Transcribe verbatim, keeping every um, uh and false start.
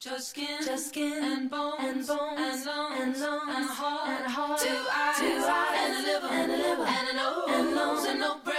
Just skin, just skin and bones, and bones and lungs, and lungs and heart, and heart, two eyes, two eyes and a liver, and a liver and a nose, and nose and no brain.